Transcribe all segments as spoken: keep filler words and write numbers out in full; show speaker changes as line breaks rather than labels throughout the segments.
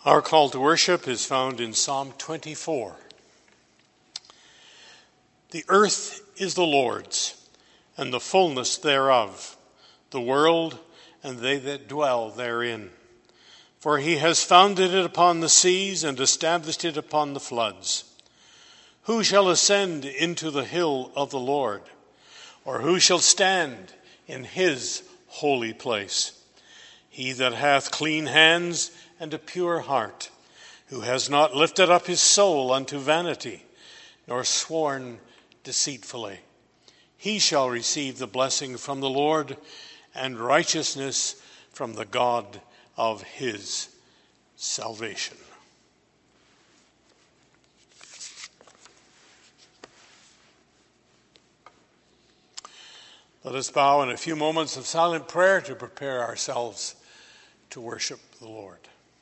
Our call to worship is found in Psalm twenty-four. The earth is the Lord's, and the fullness thereof, the world and they that dwell therein. For he has founded it upon the seas and established it upon the floods. Who shall ascend into the hill of the Lord? Or who shall stand in his holy place? He that hath clean hands and a pure heart, who has not lifted up his soul unto vanity, nor sworn deceitfully. He shall receive the blessing from the Lord, and righteousness from the God of his salvation. Let us bow in a few moments of silent prayer to prepare ourselves to worship the Lord.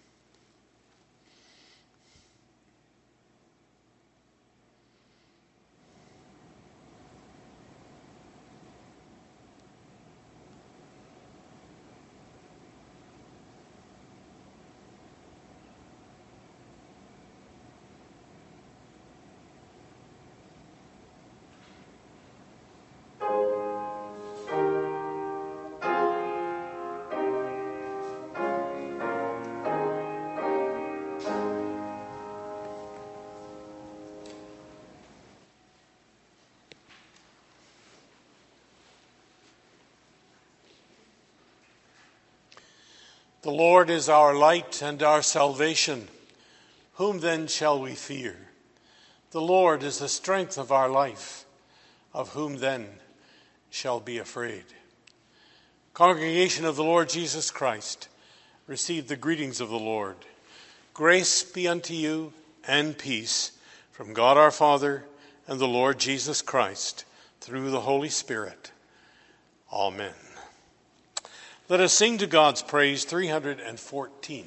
The Lord is our light and our salvation. Whom then shall we fear? The Lord is the strength of our life. Of whom then shall be afraid? Congregation of the Lord Jesus Christ, receive the greetings of the Lord. Grace be unto you and peace from God our Father and the Lord Jesus Christ through the Holy Spirit. Amen. Let us sing to God's praise three hundred fourteen.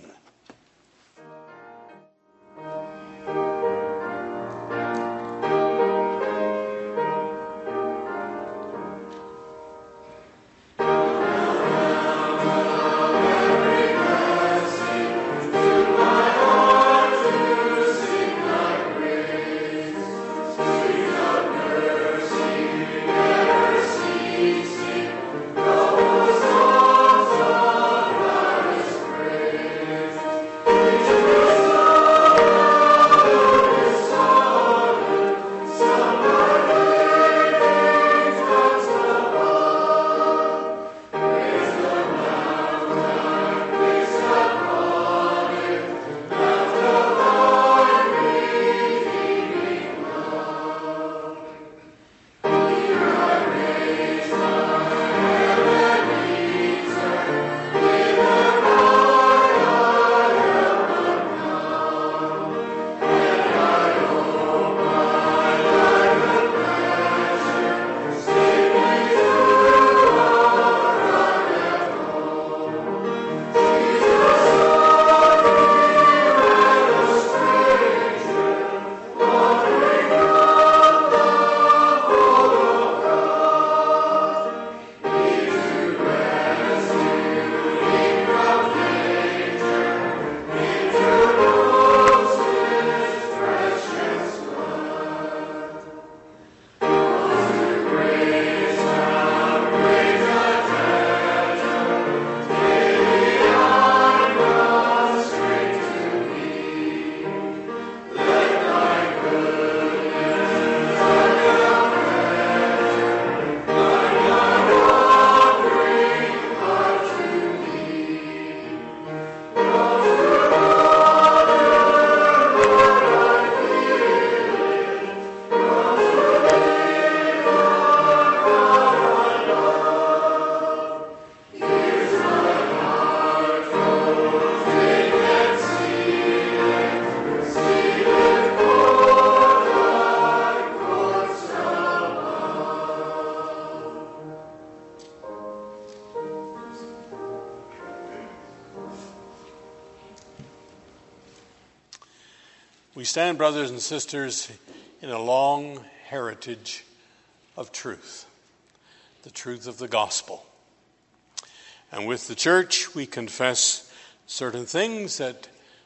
We stand, brothers and sisters, in a long heritage of truth, the truth of the gospel. And with the church, we confess certain things that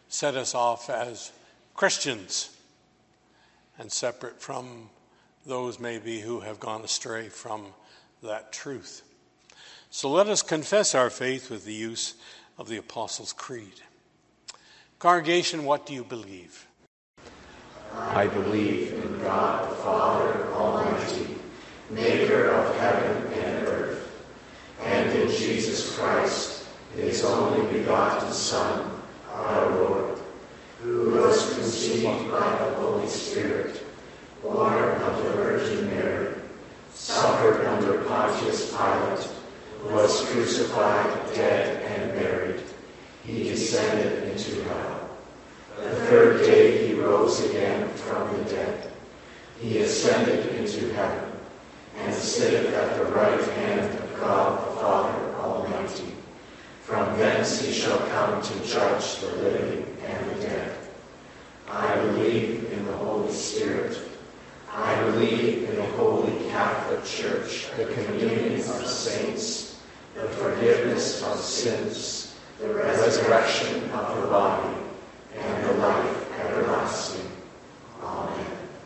set us off as Christians and separate from those maybe who have gone astray from that truth. So let us confess our faith with the use of the Apostles' Creed. Congregation, what do you believe?
I believe in God the Father Almighty, maker of heaven and earth, and in Jesus Christ, his only begotten Son, our Lord, who was conceived by the Holy Spirit, born of the Virgin Mary, suffered under Pontius Pilate, was crucified, dead, and buried. He descended into hell. The third day he rose again from the dead. He ascended into heaven, and sitteth at the right hand of God the Father Almighty. From thence he shall come to judge the living and the dead. I believe in the Holy Spirit. I believe in the Holy Catholic Church, the communion of saints, the forgiveness of sins, the resurrection of the body, and the life everlasting. Amen.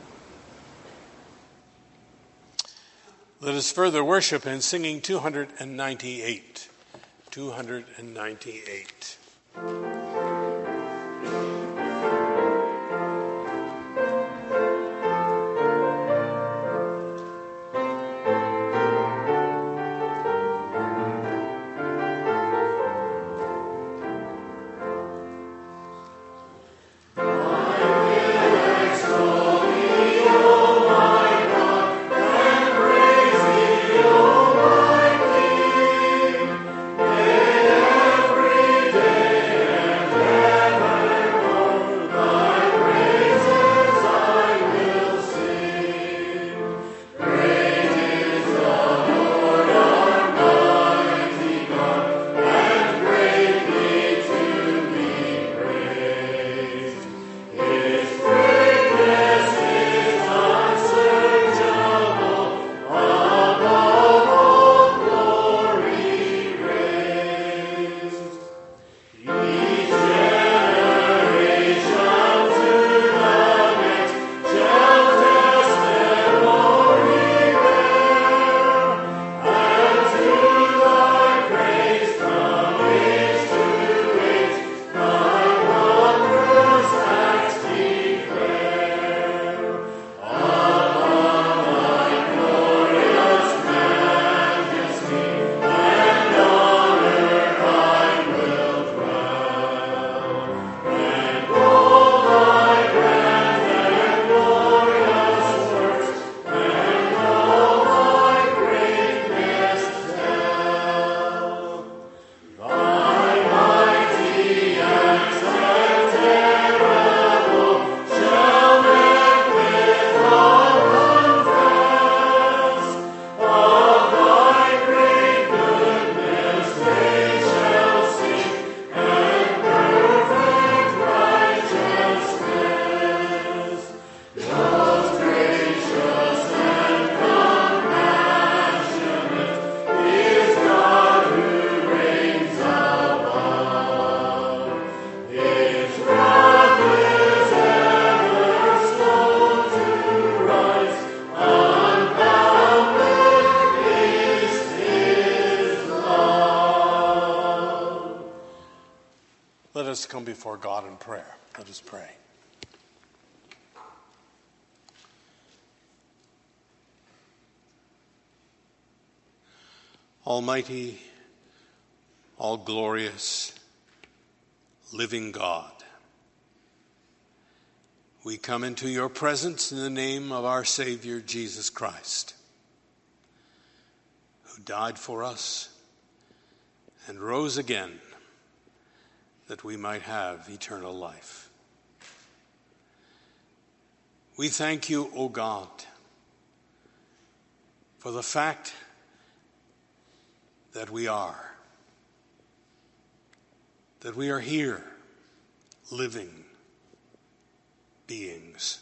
Let us further worship in singing two hundred ninety-eight. two hundred ninety-eight. Let us come before God in prayer. Let us pray. Almighty, all glorious, living God, we come into your presence in the name of our Savior, Jesus Christ, who died for us and rose again that we might have eternal life. We thank you, O God, for the fact that we are, that we are here, living beings,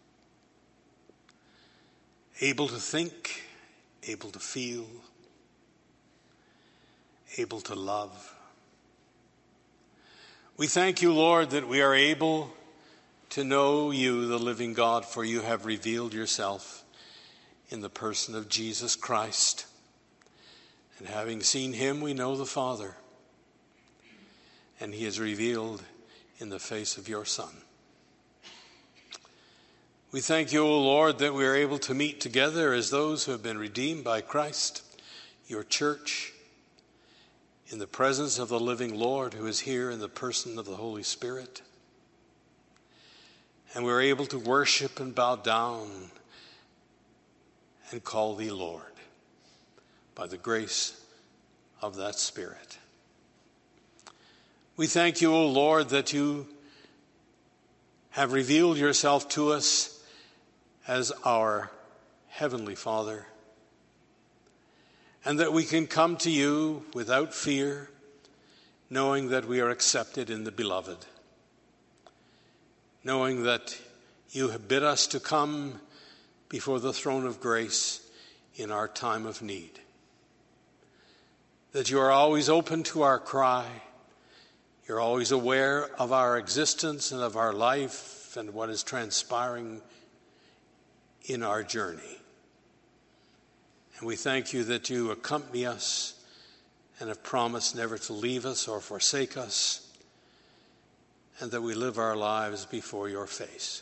able to think, able to feel, able to love. We thank you, Lord, that we are able to know you, the living God, for you have revealed yourself in the person of Jesus Christ. And having seen him, we know the Father. And he is revealed in the face of your Son. We thank you, O Lord, that we are able to meet together as those who have been redeemed by Christ, your church, in the presence of the living Lord who is here in the person of the Holy Spirit. And we're able to worship and bow down and call thee Lord by the grace of that Spirit. We thank you, O Lord, that you have revealed yourself to us as our Heavenly Father, and that we can come to you without fear, knowing that we are accepted in the Beloved, knowing that you have bid us to come before the throne of grace in our time of need, that you are always open to our cry, you're always aware of our existence and of our life and what is transpiring in our journey. And we thank you that you accompany us and have promised never to leave us or forsake us, and that we live our lives before your face.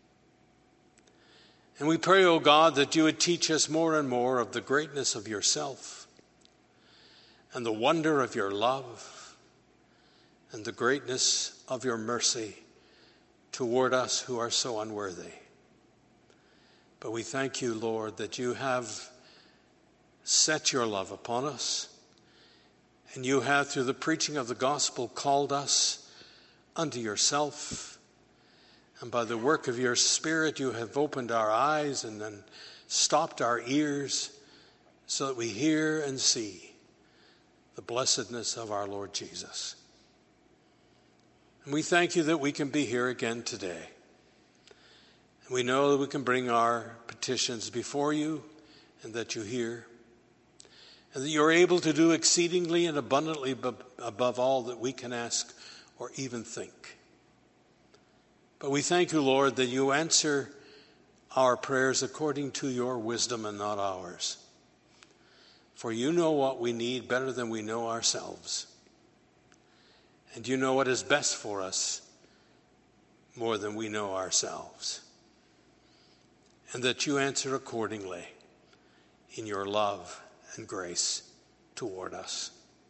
And we pray, O God, that you would teach us more and more of the greatness of yourself and the wonder of your love and the greatness of your mercy toward us who are so unworthy. But we thank you, Lord, that you have set your love upon us, and you have, through the preaching of the gospel, called us unto yourself. And by the work of your Spirit, you have opened our eyes and then stopped our ears so that we hear and see the blessedness of our Lord Jesus. And we thank you that we can be here again today. And we know that we can bring our petitions before you and that you hear, and that you're able to do exceedingly and abundantly above all that we can ask or even think. But we thank you, Lord, that you answer our prayers according to your wisdom and not ours. For you know what we need better than we know ourselves. And you know what is best for us more than we know ourselves. And that you answer accordingly in your love and grace toward us.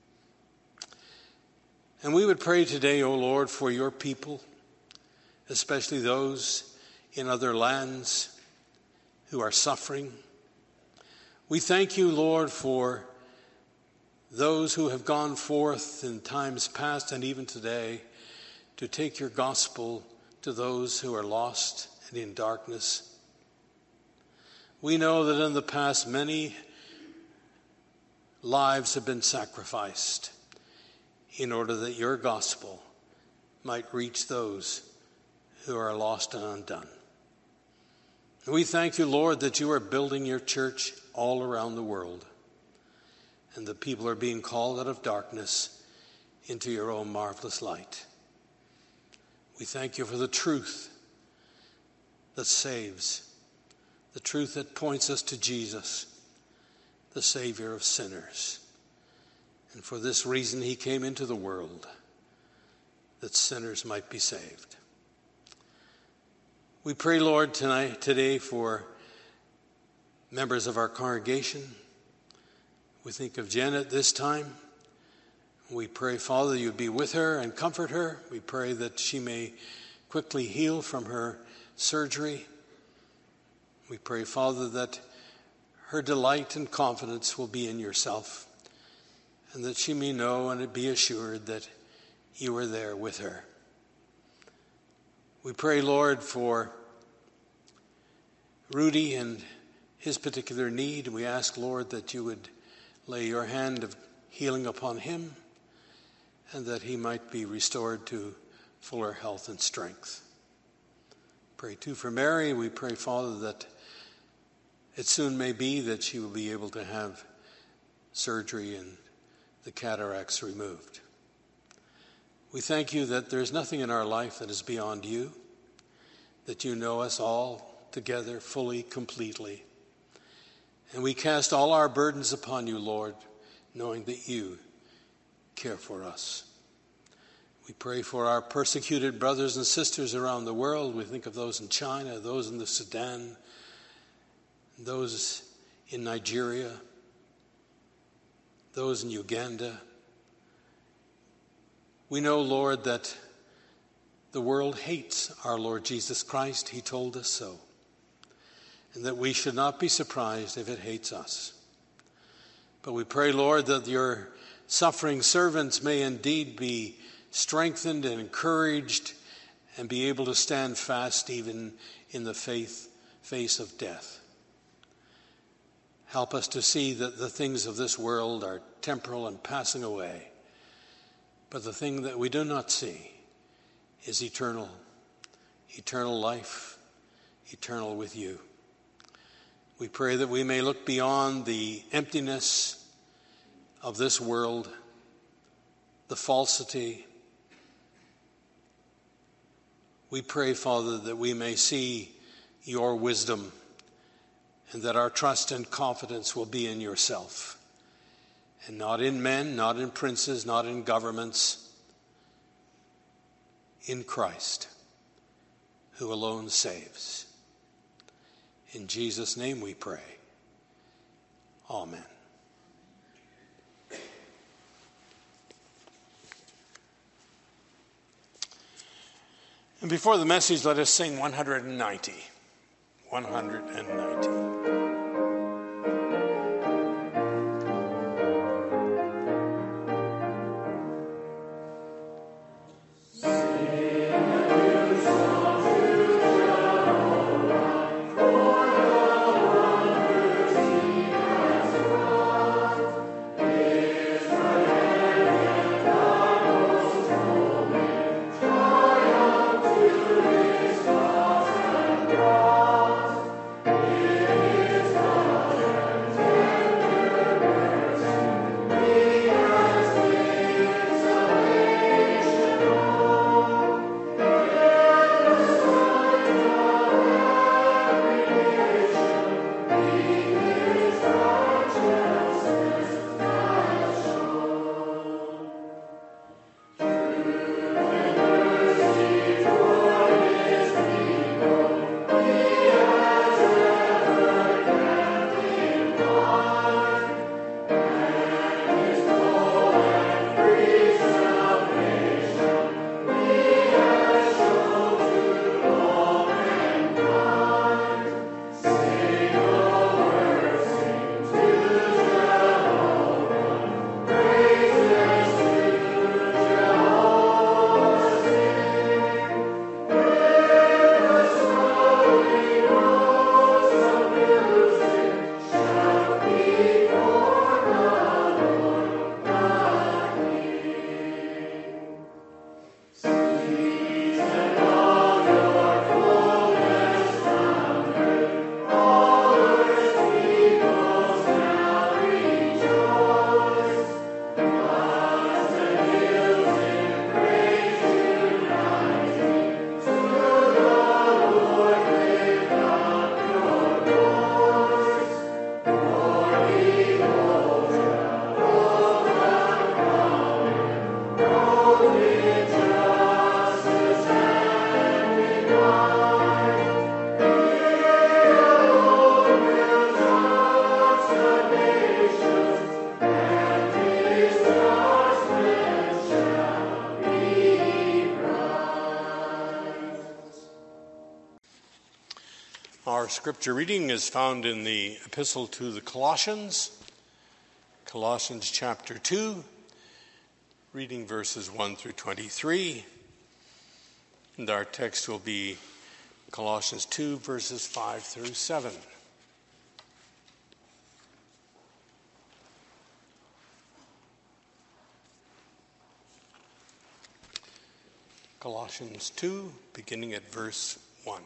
And we would pray today, O Lord, for your people, especially those in other lands who are suffering. We thank you, Lord, for those who have gone forth in times past and even today to take your gospel to those who are lost and in darkness. We know that in the past many lives have been sacrificed in order that your gospel might reach those who are lost and undone. We thank you, Lord, that you are building your church all around the world, and the people are being called out of darkness into your own marvelous light. We thank you for the truth that saves, the truth that points us to Jesus, the Savior of sinners. And for this reason he came into the world, that sinners might be saved. We pray, Lord, tonight, today for members of our congregation. We think of Janet this time. We pray, Father, you'd be with her and comfort her. We pray that she may quickly heal from her surgery. We pray, Father, that her delight and confidence will be in yourself, and that she may know and be assured that you are there with her. We pray, Lord, for Rudy and his particular need. We ask, Lord, that you would lay your hand of healing upon him and that he might be restored to fuller health and strength. Pray too for Mary. We pray, Father, that it soon may be that she will be able to have surgery and the cataracts removed. We thank you that there is nothing in our life that is beyond you, that you know us all together fully, completely. And we cast all our burdens upon you, Lord, knowing that you care for us. We pray for our persecuted brothers and sisters around the world. We think of those in China, those in the Sudan, those in Nigeria, those in Uganda. We know, Lord, that the world hates our Lord Jesus Christ. He told us so. And that we should not be surprised if it hates us. But we pray, Lord, that your suffering servants may indeed be strengthened and encouraged and be able to stand fast even in the faith, face of death. Help us to see that the things of this world are temporal and passing away. But the thing that we do not see is eternal, eternal life, eternal with you. We pray that we may look beyond the emptiness of this world, the falsity. We pray, Father, that we may see your wisdom and that our trust and confidence will be in yourself and not in men, not in princes, not in governments, in Christ, who alone saves. In Jesus' name we pray. Amen. And before the message, let us sing one hundred ninety. one hundred ninety. Our scripture reading is found in the epistle to the Colossians, Colossians chapter two, reading verses one through twenty-three. And our text will be Colossians two, verses five through seven. Colossians two, beginning at verse one.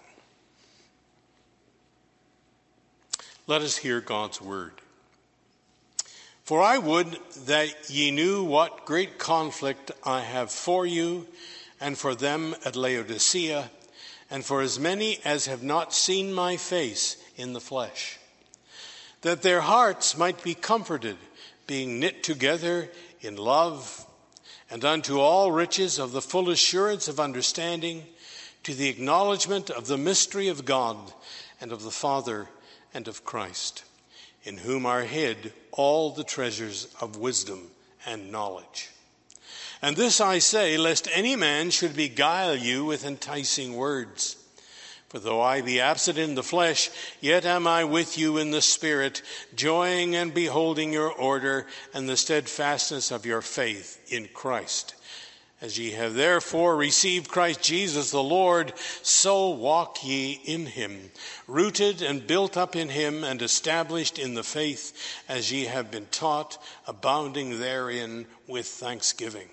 Let us hear God's word. For I would that ye knew what great conflict I have for you, and for them at Laodicea, and for as many as have not seen my face in the flesh, that their hearts might be comforted, being knit together in love, and unto all riches of the full assurance of understanding, to the acknowledgement of the mystery of God, and of the Father, and of Christ, in whom are hid all the treasures of wisdom and knowledge. And this I say, lest any man should beguile you with enticing words. For though I be absent in the flesh, yet am I with you in the Spirit, joying and beholding your order and the steadfastness of your faith in Christ. As ye have therefore received Christ Jesus the Lord, so walk ye in him, rooted and built up in him, and established in the faith, as ye have been taught, abounding therein with thanksgiving.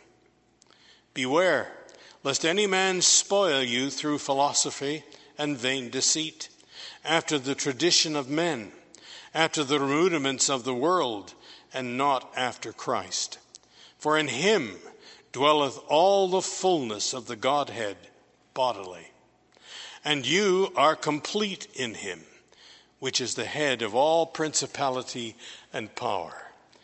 Beware, lest any man spoil you through philosophy and vain deceit, after the tradition of men, after the rudiments of the world, and not after Christ. For in him dwelleth all the fullness of the Godhead bodily. And you are complete in him, which is the head of all principality and power,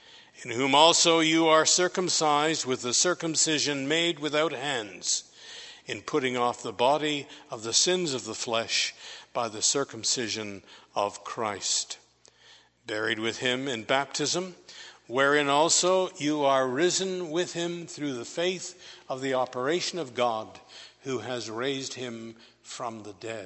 in whom also you are circumcised with the circumcision made without hands, in putting off the body of the sins of the flesh by the circumcision of Christ, buried with him in baptism, wherein also you are risen with him through the faith of the operation of God, who has raised him from the dead.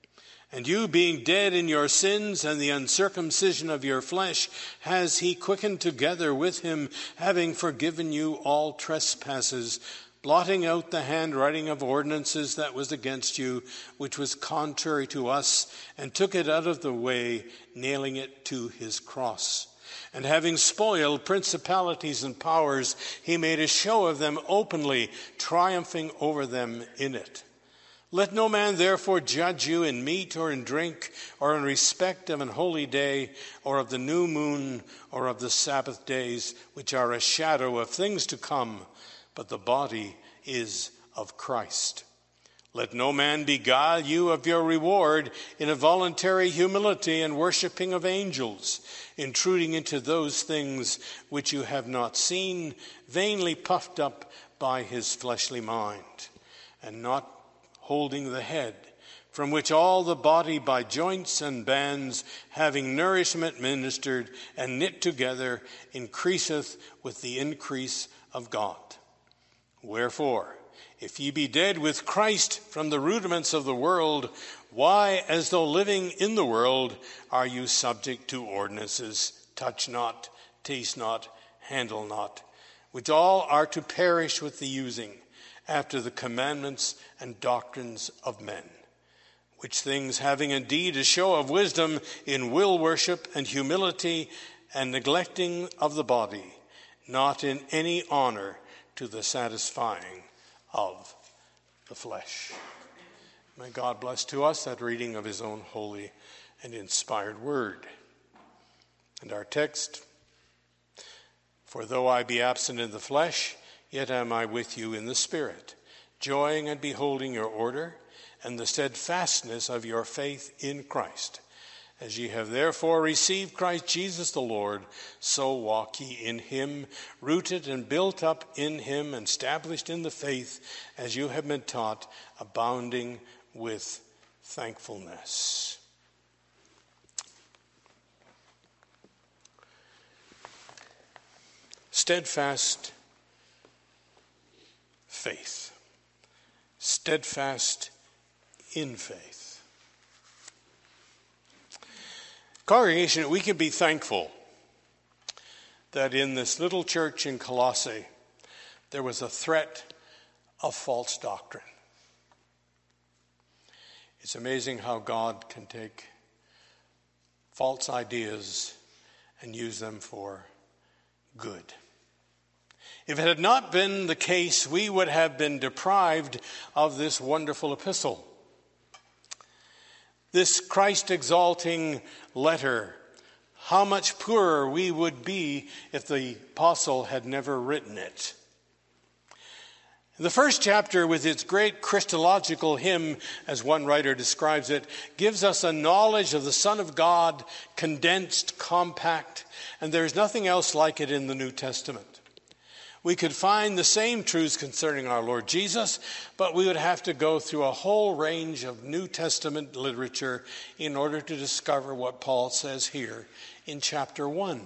And you, being dead in your sins and the uncircumcision of your flesh, has he quickened together with him, having forgiven you all trespasses, blotting out the handwriting of ordinances that was against you, which was contrary to us, and took it out of the way, nailing it to his cross. And having spoiled principalities and powers, he made a show of them openly, triumphing over them in it. Let no man therefore judge you in meat or in drink, or in respect of an holy day, or of the new moon, or of the Sabbath days, which are a shadow of things to come, but the body is of Christ. Let no man beguile you of your reward in a voluntary humility and worshipping of angels, intruding into those things which you have not seen, vainly puffed up by his fleshly mind, and not holding the head, from which all the body by joints and bands, having nourishment ministered and knit together, increaseth with the increase of God. Wherefore, if ye be dead with Christ from the rudiments of the world, why, as though living in the world, are you subject to ordinances, touch not, taste not, handle not, which all are to perish with the using, after the commandments and doctrines of men? Which things, having indeed a show of wisdom in will worship and humility and neglecting of the body, not in any honor to the satisfying of the flesh. May God bless to us that reading of his own holy and inspired word. And our text, for though I be absent in the flesh, yet am I with you in the Spirit, joying and beholding your order and the steadfastness of your faith in Christ. As ye have therefore received Christ Jesus the Lord, so walk ye in him, rooted and built up in him, and established in the faith, as you have been taught, abounding with thankfulness. Steadfast faith. Steadfast in faith. Congregation, we can be thankful that in this little church in Colossae, there was a threat of false doctrine. It's amazing how God can take false ideas and use them for good. If it had not been the case, we would have been deprived of this wonderful epistle. This Christ-exalting letter, how much poorer we would be if the apostle had never written it. The first chapter, with its great Christological hymn, as one writer describes it, gives us a knowledge of the Son of God, condensed, compact, and there is nothing else like it in the New Testament. We could find the same truths concerning our Lord Jesus, but we would have to go through a whole range of New Testament literature in order to discover what Paul says here in chapter one.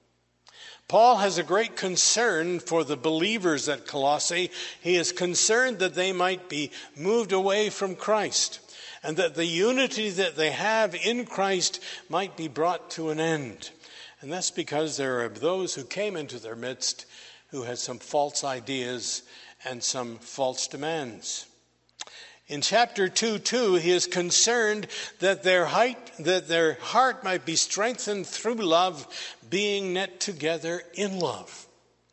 Paul has a great concern for the believers at Colossae. He is concerned that they might be moved away from Christ, and that the unity that they have in Christ might be brought to an end. And that's because there are those who came into their midst who had some false ideas and some false demands. In chapter two, two, he is concerned that their height, that their heart might be strengthened through love, being knit together in love.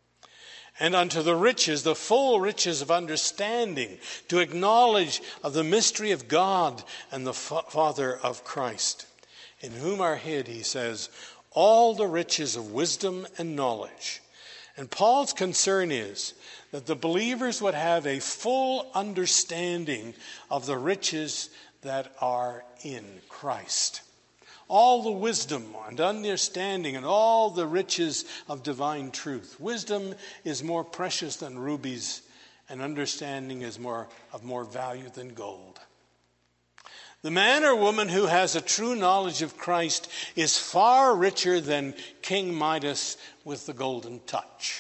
And unto the riches, the full riches of understanding, to acknowledge of the mystery of God and the Father of Christ, in whom are hid, he says, all the riches of wisdom and knowledge. And Paul's concern is that the believers would have a full understanding of the riches that are in Christ. All the wisdom and understanding and all the riches of divine truth. Wisdom is more precious than rubies, and understanding is more of more value than gold. The man or woman who has a true knowledge of Christ is far richer than King Midas with the golden touch.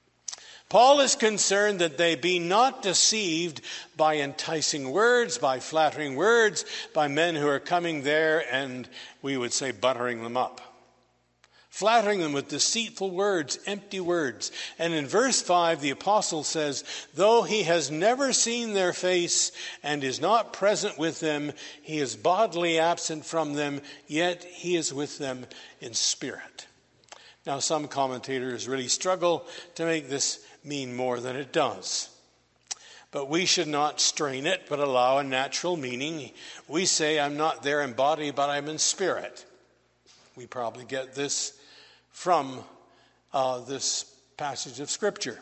Paul is concerned that they be not deceived by enticing words, by flattering words, by men who are coming there and, we would say, buttering them up. Flattering them with deceitful words, empty words. And in verse five, the apostle says, though he has never seen their face and is not present with them, he is bodily absent from them, yet he is with them in spirit. Now, some commentators really struggle to make this mean more than it does. But we should not strain it, but allow a natural meaning. We say, I'm not there in body, but I'm in spirit. We probably get this from uh, this passage of Scripture.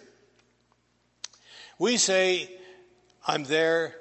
We say, I'm there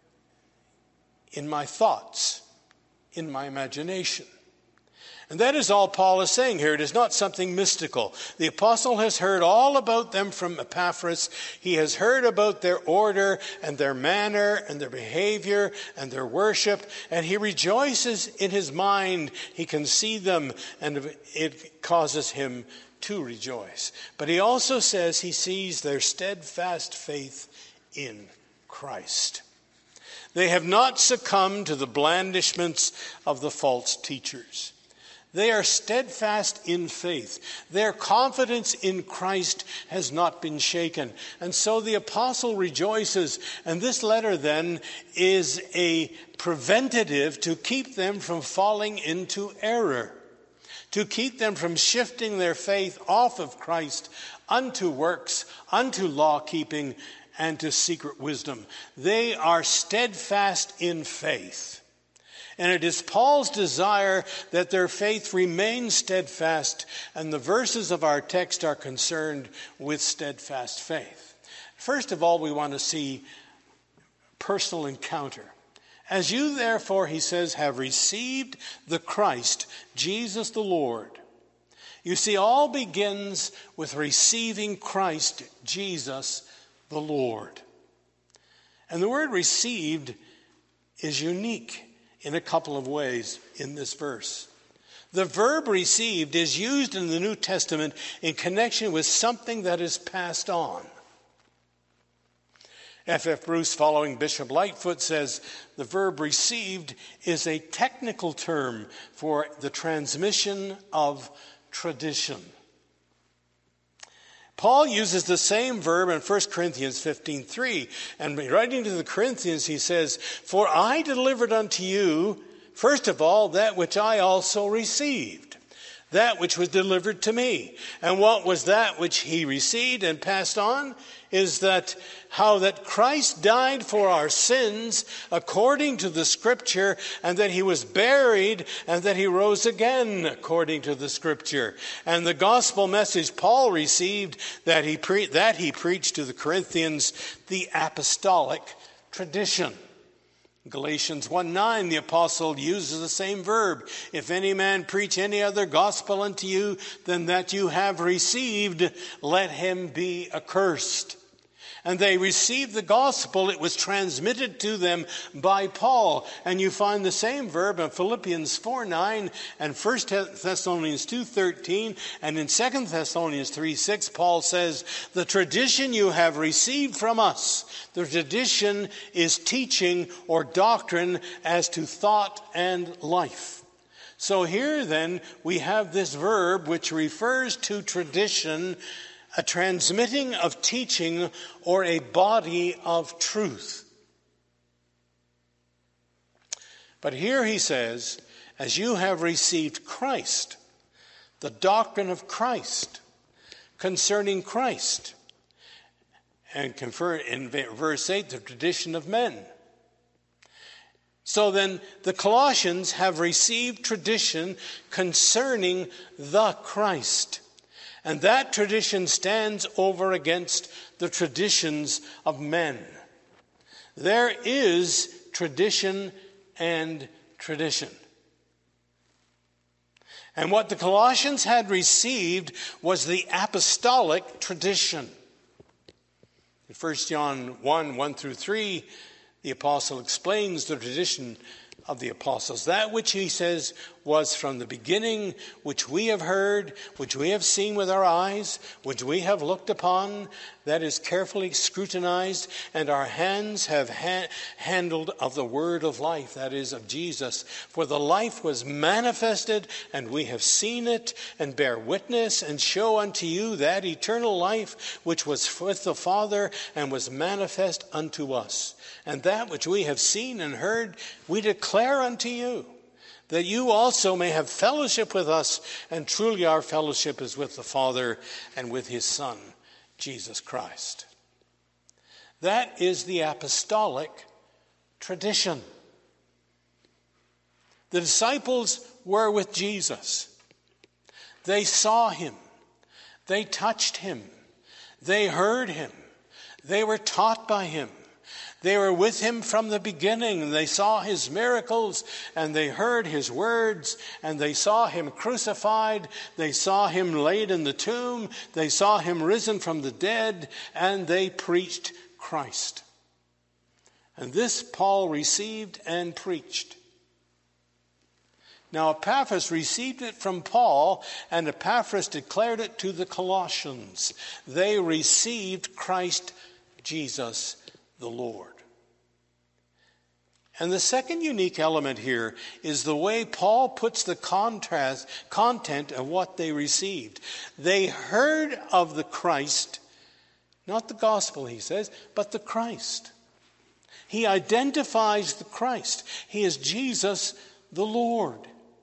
in my thoughts, in my imagination. And that is all Paul is saying here. It is not something mystical. The apostle has heard all about them from Epaphras. He has heard about their order and their manner and their behavior and their worship. And he rejoices in his mind. He can see them, and it causes him to rejoice. But he also says he sees their steadfast faith in Christ. They have not succumbed to the blandishments of the false teachers. They are steadfast in faith. Their confidence in Christ has not been shaken. And so the apostle rejoices. And this letter then is a preventative to keep them from falling into error, to keep them from shifting their faith off of Christ unto works, unto law-keeping, and to secret wisdom. They are steadfast in faith. And it is Paul's desire that their faith remain steadfast, and the verses of our text are concerned with steadfast faith. First of all, we want to see personal encounter. As you therefore, he says, have received the Christ, Jesus the Lord. You see, all begins with receiving Christ, Jesus the Lord. And the word received is unique in a couple of ways in this verse. The verb received is used in the New Testament in connection with something that is passed on. F F Bruce, following Bishop Lightfoot, says the verb received is a technical term for the transmission of tradition. Paul uses the same verb in First Corinthians fifteen three. And writing to the Corinthians, he says, for I delivered unto you, first of all, that which I also received, that which was delivered to me. And what was that which he received and passed on? Is that how that Christ died for our sins according to the Scripture, and that he was buried, and that he rose again according to the Scripture. And the gospel message Paul received, that he pre- that he preached to the Corinthians, the apostolic tradition. Galatians one nine, the apostle uses the same verb. If any man preach any other gospel unto you than that you have received, let him be accursed. And they received the gospel. It was transmitted to them by Paul. And you find the same verb in Philippians four nine and First Thessalonians two thirteen. And in Second Thessalonians three six, Paul says, the tradition you have received from us. The tradition is teaching or doctrine as to thought and life. So here then we have this verb which refers to tradition, a transmitting of teaching or a body of truth. But here he says, as you have received Christ, the doctrine of Christ, concerning Christ, and confer in verse eight, the tradition of men. So then the Colossians have received tradition concerning the Christ. And that tradition stands over against the traditions of men. There is tradition and tradition. And what the Colossians had received was the apostolic tradition. In First John one, one through three, the apostle explains the tradition of the apostles. That which he says was from the beginning, which we have heard, which we have seen with our eyes, which we have looked upon, that is carefully scrutinized, and our hands have ha- handled of the word of life, that is of Jesus. For the life was manifested, and we have seen it, and bear witness, and show unto you that eternal life which was with the Father, and was manifest unto us. And that which we have seen and heard, we declare unto you, that you also may have fellowship with us, and truly our fellowship is with the Father and with his Son, Jesus Christ. That is the apostolic tradition. The disciples were with Jesus. They saw him. They touched him. They heard him. They were taught by him. They were with him from the beginning. They saw his miracles, and they heard his words, and they saw him crucified. They saw him laid in the tomb. They saw him risen from the dead, and they preached Christ. And this Paul received and preached. Now Epaphras received it from Paul, and Epaphras declared it to the Colossians. They received Christ Jesus the Lord. And the second unique element here is the way Paul puts the contrast, content of what they received. They heard of the Christ, not the gospel, he says, but the Christ. He identifies the Christ. He is Jesus the Lord.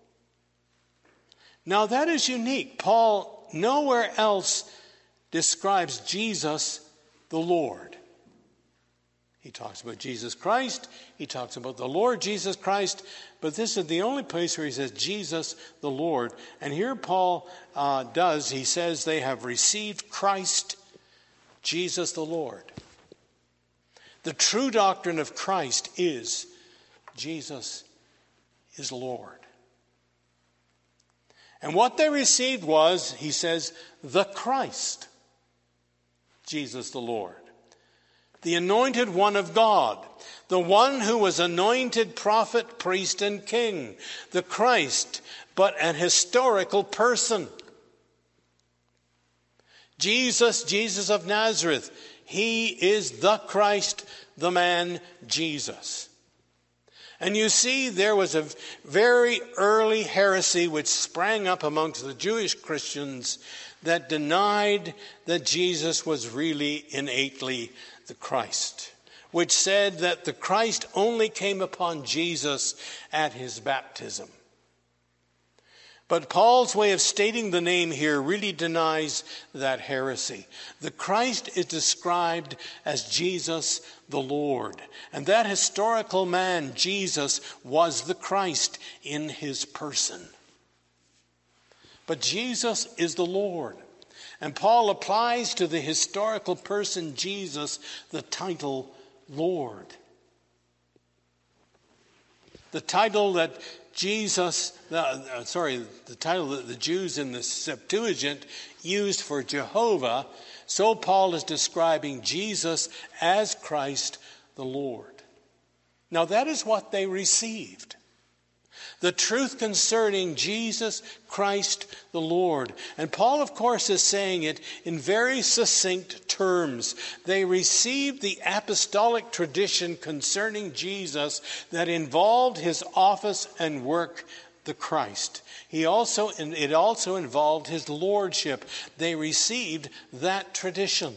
Now that is unique. Paul nowhere else describes Jesus the Lord. He talks about Jesus Christ. He talks about the Lord Jesus Christ. But this is the only place where he says Jesus the Lord. And here Paul uh, does. He says they have received Christ, Jesus the Lord. The true doctrine of Christ is Jesus is Lord. And what they received was, he says, the Christ, Jesus the Lord. The anointed one of God, the one who was anointed prophet, priest, and king, the Christ, but an historical person. Jesus, Jesus of Nazareth, he is the Christ, the man Jesus. And you see, there was a very early heresy which sprang up amongst the Jewish Christians that denied that Jesus was really innately the Christ, which said that the Christ only came upon Jesus at his baptism. But Paul's way of stating the name here really denies that heresy. The Christ is described as Jesus the Lord. And that historical man, Jesus, was the Christ in his person. But Jesus is the Lord. And Paul applies to the historical person, Jesus, the title Lord. The title that Jesus, uh, sorry, the title that the Jews in the Septuagint used for Jehovah, so Paul is describing Jesus as Christ the Lord. Now that is what they received. The truth concerning Jesus Christ the Lord. And Paul, of course, is saying it in very succinct terms. They received the apostolic tradition concerning Jesus that involved his office and work, the Christ. He also, it also involved his lordship. They received that tradition.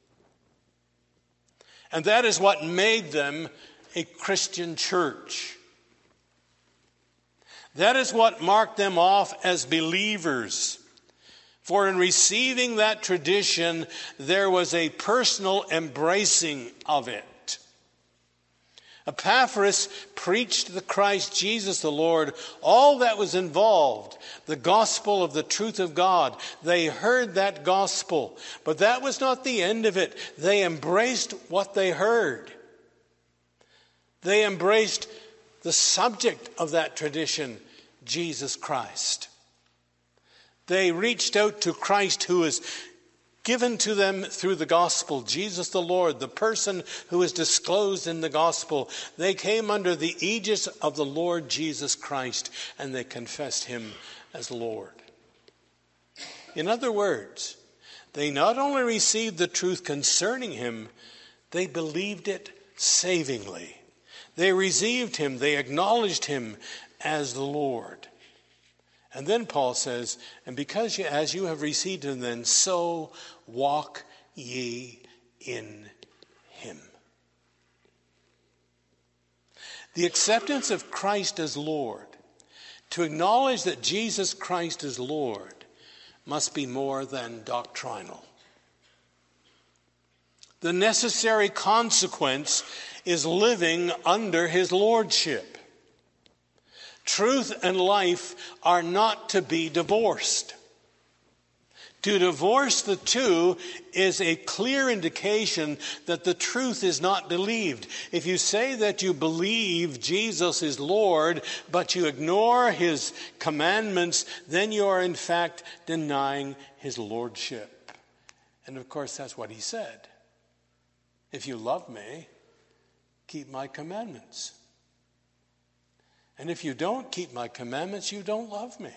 And that is what made them a Christian church. That is what marked them off as believers. For in receiving that tradition, there was a personal embracing of it. Epaphras preached the Christ Jesus the Lord, all that was involved, the gospel of the truth of God. They heard that gospel, but that was not the end of it. They embraced what they heard. They embraced the subject of that tradition, Jesus Christ. They reached out to Christ, who is given to them through the gospel, Jesus the Lord, the person who is disclosed in the gospel. They came under the aegis of the Lord Jesus Christ, and they confessed him as Lord. In other words, they not only received the truth concerning him, they believed it savingly. They received him, they acknowledged him as the Lord. And then Paul says, and because you, as you have received him, then so walk ye in him. The acceptance of Christ as Lord, to acknowledge that Jesus Christ is Lord, must be more than doctrinal. The necessary consequence is living under his lordship. Truth and life are not to be divorced. To divorce the two is a clear indication that the truth is not believed. If you say that you believe Jesus is Lord, but you ignore his commandments, then you are in fact denying his lordship. And of course, that's what he said. If you love me, keep my commandments. And if you don't keep my commandments, you don't love me.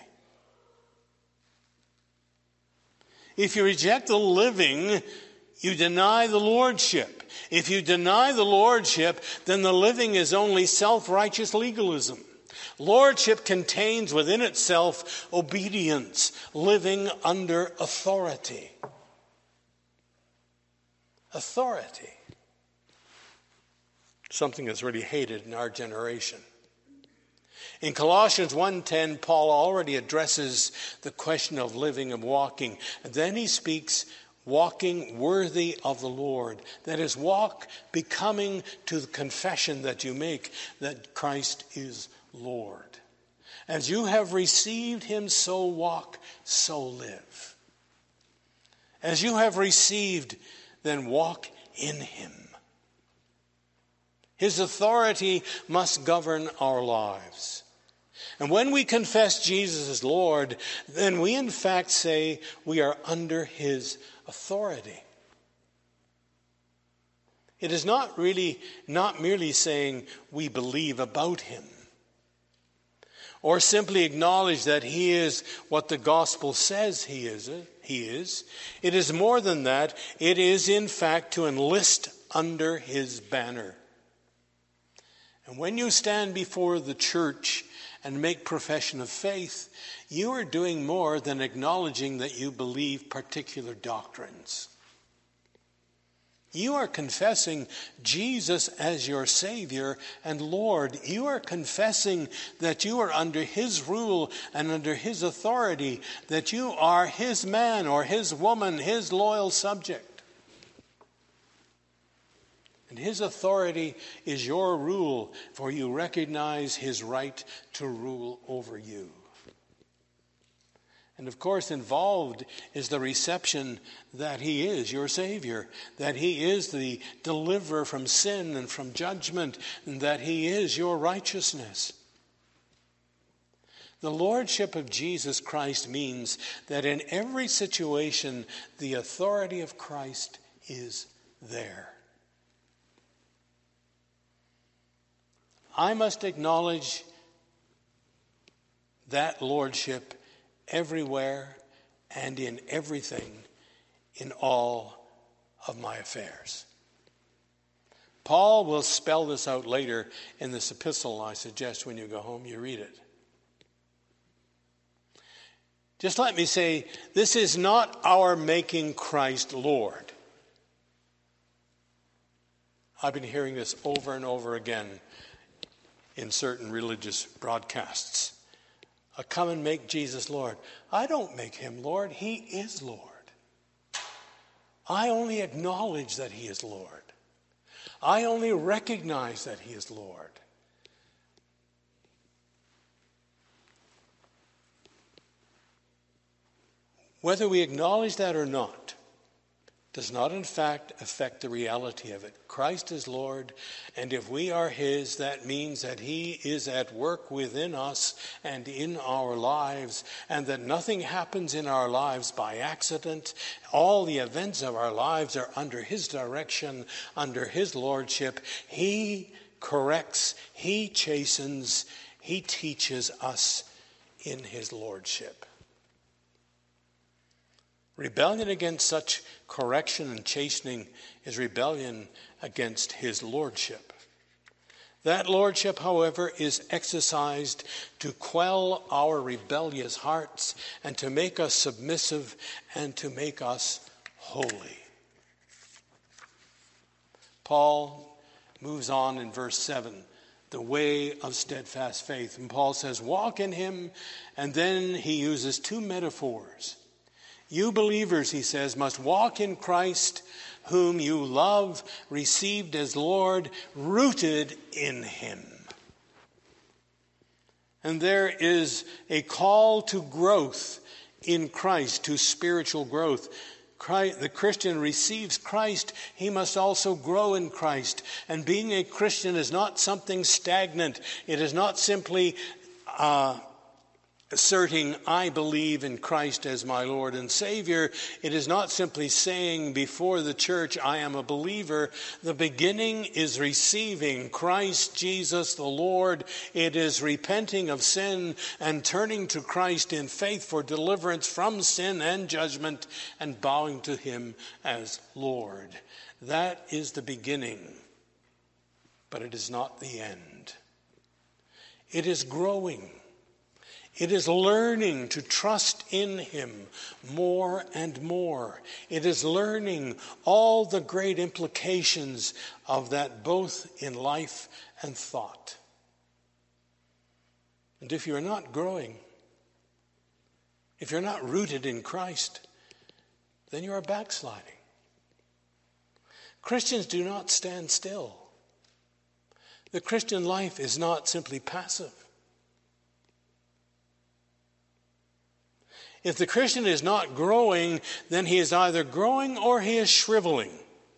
If you reject the living, you deny the lordship. If you deny the lordship, then the living is only self-righteous legalism. Lordship contains within itself obedience, living under authority. Authority. Something that's really hated in our generation. In Colossians one ten, Paul already addresses the question of living and walking. And then he speaks walking worthy of the Lord. That is, walk becoming to the confession that you make that Christ is Lord. As you have received him, so walk, so live. As you have received, then walk in him. His authority must govern our lives. And when we confess Jesus as Lord, then we in fact say we are under his authority. It is not really, not merely saying we believe about him, or simply acknowledge that he is what the gospel says he is. He is. It is more than that. It is in fact to enlist under his banner. And when you stand before the church and make profession of faith, you are doing more than acknowledging that you believe particular doctrines. You are confessing Jesus as your Savior and Lord. You are confessing that you are under His rule and under His authority, that you are His man or His woman, His loyal subject. And His authority is your rule, for you recognize His right to rule over you. And of course, involved is the reception that He is your Savior, that He is the deliverer from sin and from judgment, and that He is your righteousness. The Lordship of Jesus Christ means that in every situation, the authority of Christ is there. I must acknowledge that Lordship everywhere and in everything in all of my affairs. Paul will spell this out later in this epistle. I suggest when you go home you read it. Just let me say, this is not our making Christ Lord. I've been hearing this over and over again in certain religious broadcasts. I come and make Jesus Lord. I don't make Him Lord. He is Lord. I only acknowledge that He is Lord. I only recognize that He is Lord. Whether we acknowledge that or not does not in fact affect the reality of it. Christ is Lord, and if we are His, that means that He is at work within us and in our lives, and that nothing happens in our lives by accident. All the events of our lives are under His direction, under His lordship. He corrects, He chastens, He teaches us in His lordship. Rebellion against such correction and chastening is rebellion against His lordship. That lordship, however, is exercised to quell our rebellious hearts and to make us submissive and to make us holy. Paul moves on in verse seven, the way of steadfast faith. And Paul says, walk in Him, and then he uses two metaphors. You believers, he says, must walk in Christ, whom you love, received as Lord, rooted in Him. And there is a call to growth in Christ, to spiritual growth. Christ, the Christian receives Christ, he must also grow in Christ. And being a Christian is not something stagnant. It is not simply uh, asserting, I believe in Christ as my Lord and Savior. It is not simply saying before the church, I am a believer. The beginning is receiving Christ Jesus the Lord. It is repenting of sin and turning to Christ in faith for deliverance from sin and judgment and bowing to Him as Lord. That is the beginning, but it is not the end. It is growing. It is learning to trust in Him more and more. It is learning all the great implications of that, both in life and thought. And if you're not growing, if you're not rooted in Christ, then you are backsliding. Christians do not stand still. The Christian life is not simply passive. If the Christian is not growing, then he is either growing or he is shriveling.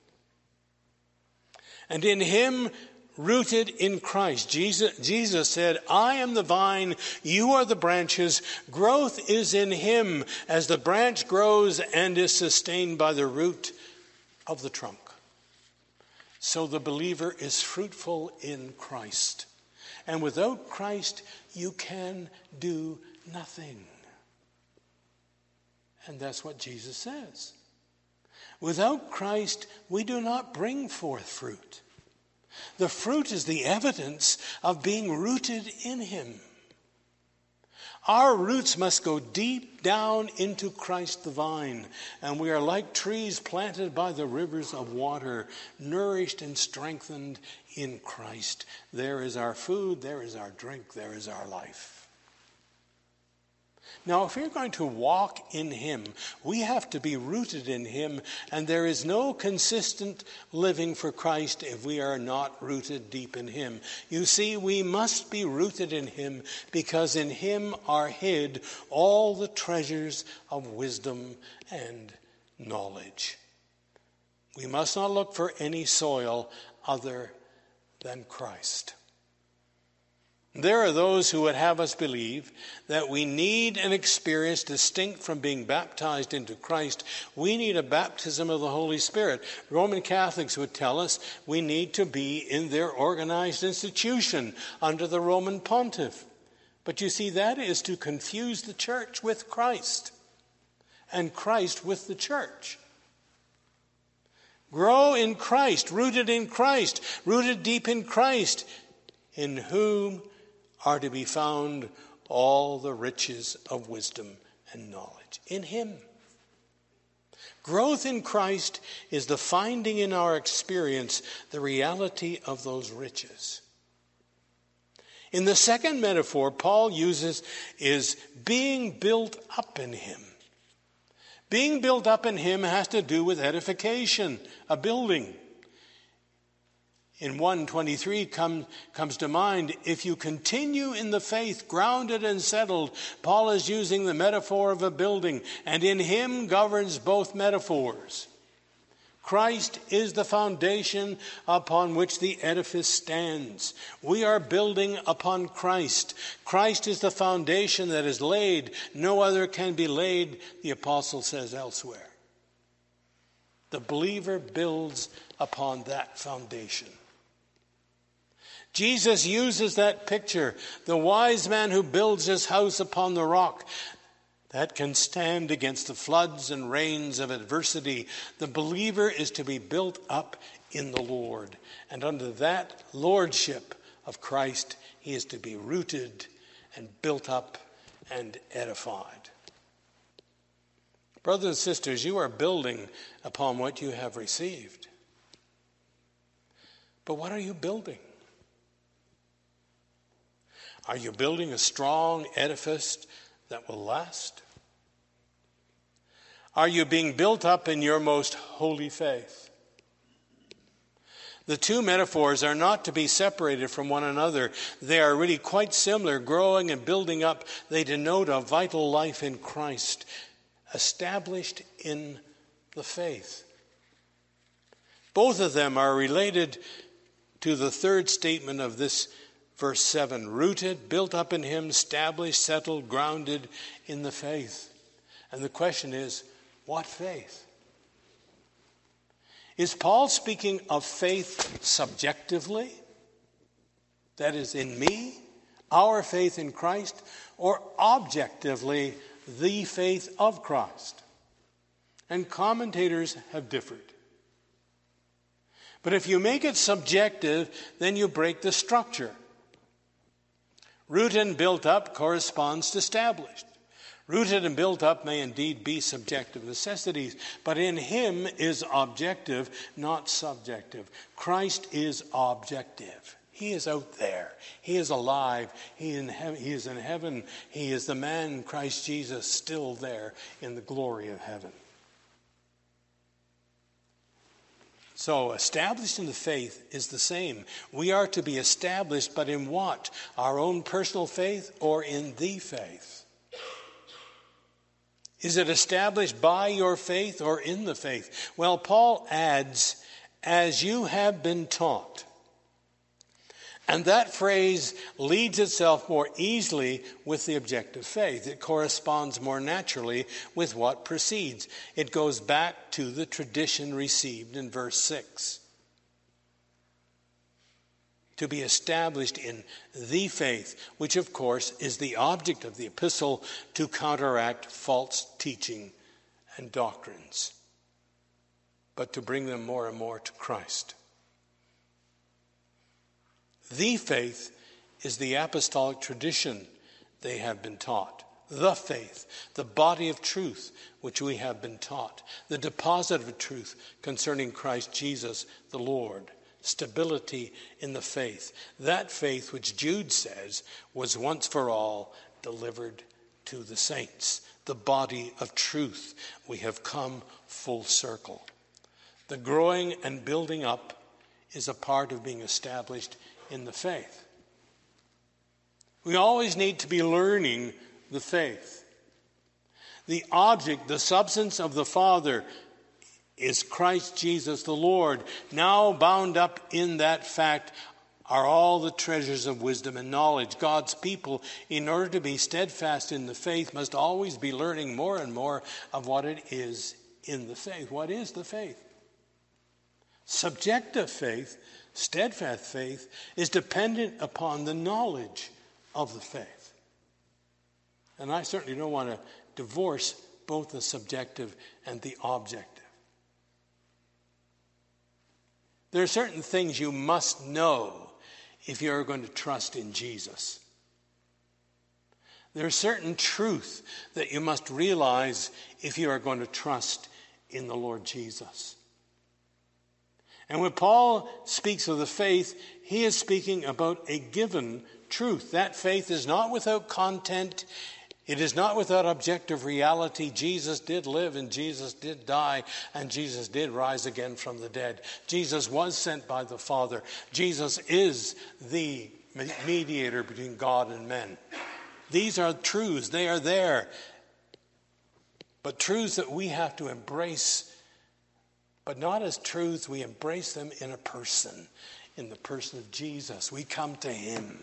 And in him, rooted in Christ, Jesus, Jesus said, I am the vine, you are the branches. Growth is in Him as the branch grows and is sustained by the root of the trunk. So the believer is fruitful in Christ. And without Christ, you can do nothing. And that's what Jesus says. Without Christ, we do not bring forth fruit. The fruit is the evidence of being rooted in Him. Our roots must go deep down into Christ the vine, and we are like trees planted by the rivers of water, nourished and strengthened in Christ. There is our food, there is our drink, there is our life. Now, if we're going to walk in him, we have to be rooted in him, and there is no consistent living for Christ if we are not rooted deep in him. You see, we must be rooted in him because in him are hid all the treasures of wisdom and knowledge. We must not look for any soil other than Christ. There are those who would have us believe that we need an experience distinct from being baptized into Christ. We need a baptism of the Holy Spirit. Roman Catholics would tell us we need to be in their organized institution under the Roman pontiff. But you see, that is to confuse the church with Christ and Christ with the church. Grow in Christ, rooted in Christ, rooted deep in Christ, in whom are to be found all the riches of wisdom and knowledge. In him. Growth in Christ is the finding in our experience the reality of those riches. In the second metaphor Paul uses is being built up in him. Being built up in him has to do with edification, a building. In one twenty-three come, comes to mind, if you continue in the faith, grounded and settled, Paul is using the metaphor of a building, and in him governs both metaphors. Christ is the foundation upon which the edifice stands. We are building upon Christ. Christ is the foundation that is laid. No other can be laid, the apostle says elsewhere. The believer builds upon that foundation. Jesus uses that picture, the wise man who builds his house upon the rock that can stand against the floods and rains of adversity. The believer is to be built up in the Lord, and under that lordship of Christ, he is to be rooted and built up and edified. Brothers and sisters, you are building upon what you have received. But what are you building? Are you building a strong edifice that will last? Are you being built up in your most holy faith? The two metaphors are not to be separated from one another. They are really quite similar. Growing and building up, they denote a vital life in Christ, established in the faith. Both of them are related to the third statement of this verse seven, rooted, built up in him, established, settled, grounded in the faith. And the question is, what faith? Is Paul speaking of faith subjectively? That is, in me, our faith in Christ, or objectively, the faith of Christ? And commentators have differed. But if you make it subjective, then you break the structure. Rooted and built up corresponds to established. Rooted and built up may indeed be subjective necessities, but in him is objective, not subjective. Christ is objective. He is out there. He is alive. He, in he- he is in heaven. He is the man, Christ Jesus, still there in the glory of heaven. So, established in the faith is the same. We are to be established, but in what? Our own personal faith or in the faith? Is it established by your faith or in the faith? Well, Paul adds, as you have been taught. And that phrase leads itself more easily with the objective faith. It corresponds more naturally with what precedes. It goes back to the tradition received in verse six. To be established in the faith, which of course is the object of the epistle to counteract false teaching and doctrines, but to bring them more and more to Christ. The faith is the apostolic tradition they have been taught. The faith, the body of truth which we have been taught. The deposit of truth concerning Christ Jesus the Lord. Stability in the faith. That faith which Jude says was once for all delivered to the saints. The body of truth. We have come full circle. The growing and building up is a part of being established in the faith. We always need to be learning the faith. The object, the substance of the Father is Christ Jesus the Lord. Now bound up in that fact are all the treasures of wisdom and knowledge. God's people, in order to be steadfast in the faith, must always be learning more and more of what it is in the faith. What is the faith? Subjective faith, steadfast faith, is dependent upon the knowledge of the faith. And I certainly don't want to divorce both the subjective and the objective. There are certain things you must know if you're going to trust in Jesus. There's certain truth that you must realize if you are going to trust in the Lord Jesus. And when Paul speaks of the faith, he is speaking about a given truth. That faith is not without content. It is not without objective reality. Jesus did live and Jesus did die and Jesus did rise again from the dead. Jesus was sent by the Father. Jesus is the mediator between God and men. These are truths. They are there. But truths that we have to embrace, but not as truths. We embrace them in a person, in the person of Jesus. We come to him.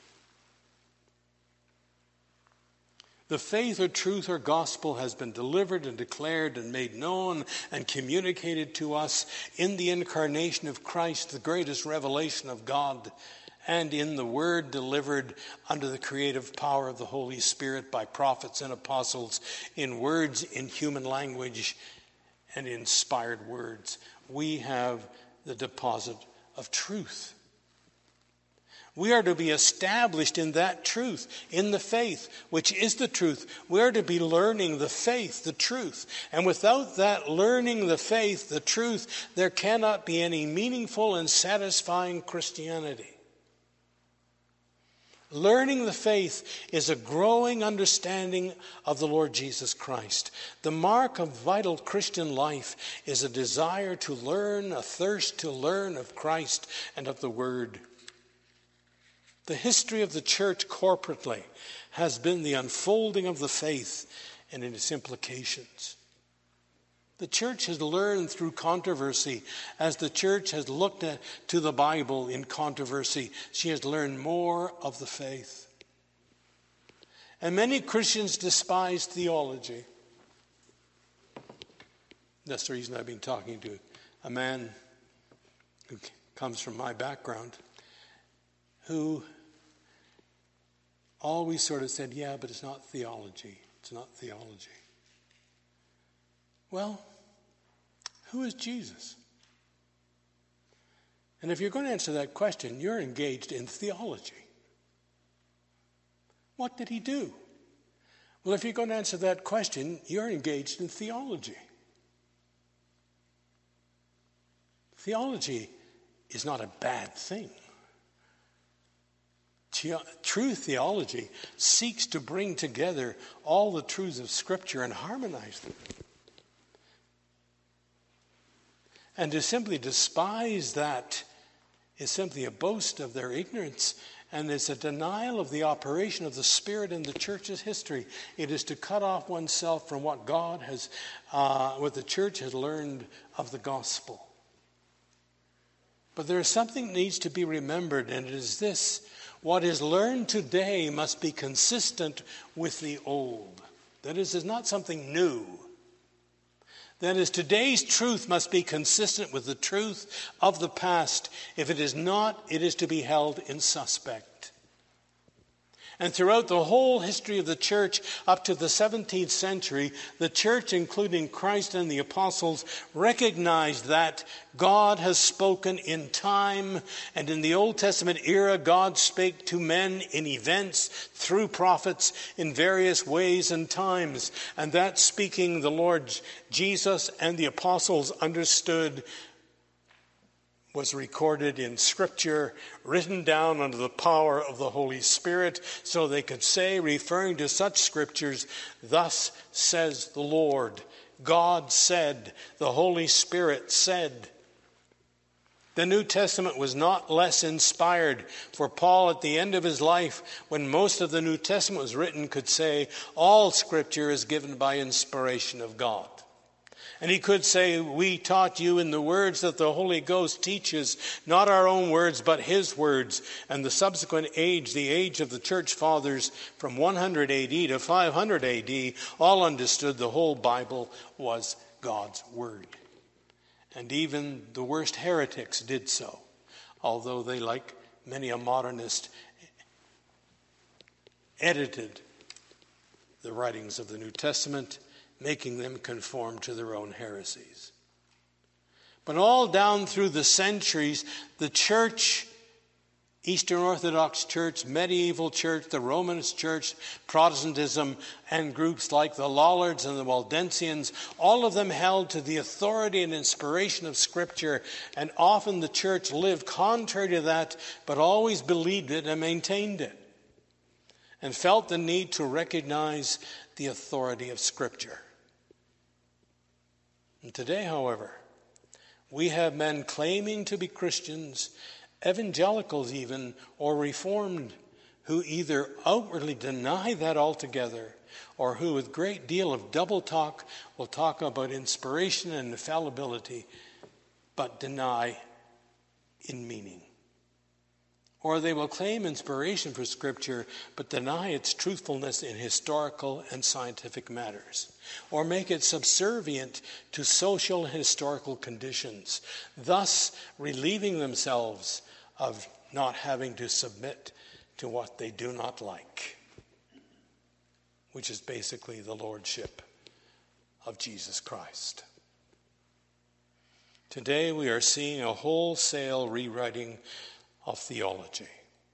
The faith or truth or gospel has been delivered and declared and made known and communicated to us in the incarnation of Christ, the greatest revelation of God, and in the word delivered under the creative power of the Holy Spirit by prophets and apostles, in words in human language and inspired words. We have the deposit of truth. We are to be established in that truth, in the faith, which is the truth. We are to be learning the faith, the truth. And without that learning the faith, the truth, there cannot be any meaningful and satisfying Christianity. Learning the faith is a growing understanding of the Lord Jesus Christ. The mark of vital Christian life is a desire to learn, a thirst to learn of Christ and of the Word. The history of the church corporately has been the unfolding of the faith and its implications. The church has learned through controversy. As the church has looked at, to the Bible in controversy, she has learned more of the faith. And many Christians despise theology. That's the reason I've been talking to a man who comes from my background, who always sort of said, yeah, but it's not theology. It's not theology. Well, who is Jesus? And if you're going to answer that question, you're engaged in theology. What did he do? Well, if you're going to answer that question, you're engaged in theology. Theology is not a bad thing. True theology seeks to bring together all the truths of Scripture and harmonize them. And to simply despise that is simply a boast of their ignorance, and it's a denial of the operation of the Spirit in the church's history. It is to cut off oneself from what God has, uh, what the church has learned of the gospel. But there is something that needs to be remembered, and it is this: what is learned today must be consistent with the old. That is, is not something new. That is, today's truth must be consistent with the truth of the past. If it is not, it is to be held in suspect. And throughout the whole history of the church up to the seventeenth century, the church, including Christ and the apostles, recognized that God has spoken in time. And in the Old Testament era, God spake to men in events through prophets in various ways and times. And that speaking the Lord Jesus and the apostles understood was recorded in Scripture, written down under the power of the Holy Spirit, so they could say, referring to such Scriptures, "Thus says the Lord, God said, the Holy Spirit said." The New Testament was not less inspired, for Paul at the end of his life, when most of the New Testament was written, could say, all Scripture is given by inspiration of God. And he could say, we taught you in the words that the Holy Ghost teaches, not our own words, but his words. And the subsequent age, the age of the church fathers from one hundred A D to five hundred A D, all understood the whole Bible was God's word. And even the worst heretics did so, although they, like many a modernist, edited the writings of the New Testament, making them conform to their own heresies. But all down through the centuries, the church, Eastern Orthodox Church, medieval church, the Romanist Church, Protestantism, and groups like the Lollards and the Waldensians, all of them held to the authority and inspiration of Scripture, and often the church lived contrary to that, but always believed it and maintained it, and felt the need to recognize the authority of Scripture. And today, however, we have men claiming to be Christians, evangelicals even, or Reformed, who either outwardly deny that altogether, or who with great deal of double talk will talk about inspiration and infallibility, but deny in meaning. Or they will claim inspiration for Scripture, but deny its truthfulness in historical and scientific matters, or make it subservient to social and historical conditions, thus relieving themselves of not having to submit to what they do not like, which is basically the lordship of Jesus Christ. Today we are seeing a wholesale rewriting of theology.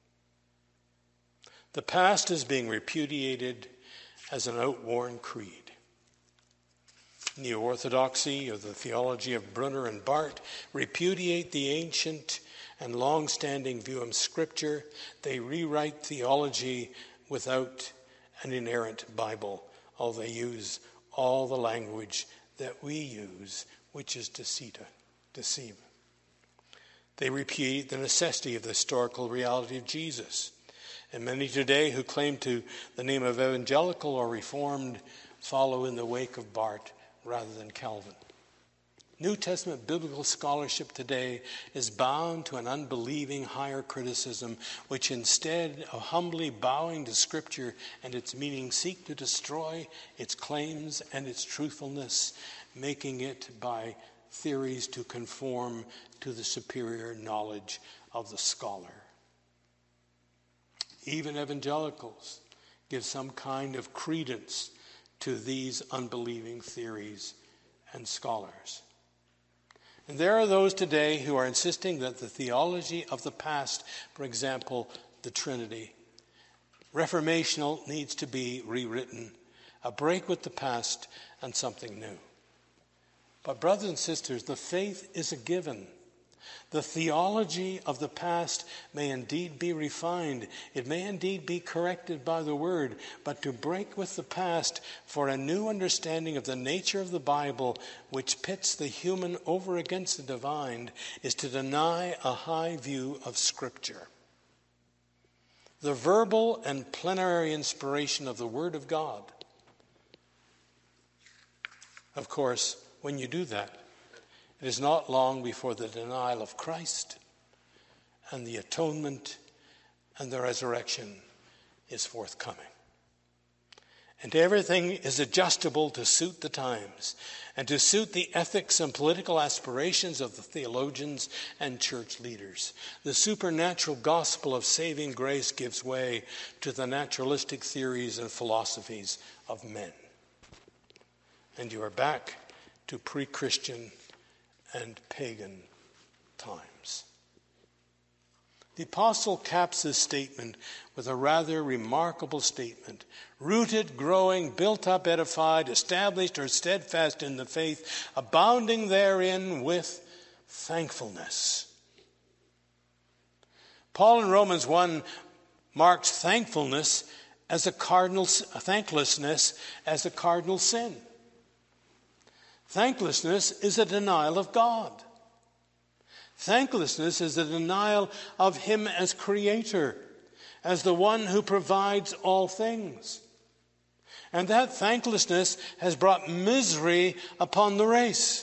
The past is being repudiated as an outworn creed. Neo-Orthodoxy, or the theology of Brunner and Barth, repudiate the ancient and long-standing view of Scripture. They rewrite theology without an inerrant Bible, although they use all the language that we use, which is deceit, deceive. They repudiate the necessity of the historical reality of Jesus. And many today who claim to the name of evangelical or Reformed follow in the wake of Barth rather than Calvin. New Testament biblical scholarship today is bound to an unbelieving higher criticism, which instead of humbly bowing to Scripture and its meaning, seek to destroy its claims and its truthfulness, making it by theories to conform to the superior knowledge of the scholar. Even evangelicals give some kind of credence to these unbelieving theories and scholars. And there are those today who are insisting that the theology of the past, for example, the Trinity, reformational, needs to be rewritten, a break with the past and something new. But brothers and sisters, the faith is a given. The theology of the past may indeed be refined. It may indeed be corrected by the Word. But to break with the past for a new understanding of the nature of the Bible, which pits the human over against the divine, is to deny a high view of Scripture. The verbal and plenary inspiration of the Word of God. Of course, when you do that, it is not long before the denial of Christ and the atonement and the resurrection is forthcoming. And everything is adjustable to suit the times and to suit the ethics and political aspirations of the theologians and church leaders. The supernatural gospel of saving grace gives way to the naturalistic theories and philosophies of men. And you are back to pre-Christian and pagan times. The apostle caps his statement with a rather remarkable statement. Rooted, growing, built up, edified, established, or steadfast in the faith, abounding therein with thankfulness. Paul in Romans one marks thankfulness as a cardinal, thanklessness as a cardinal sin. Thanklessness is a denial of God. Thanklessness is a denial of him as creator, as the one who provides all things. And that thanklessness has brought misery upon the race.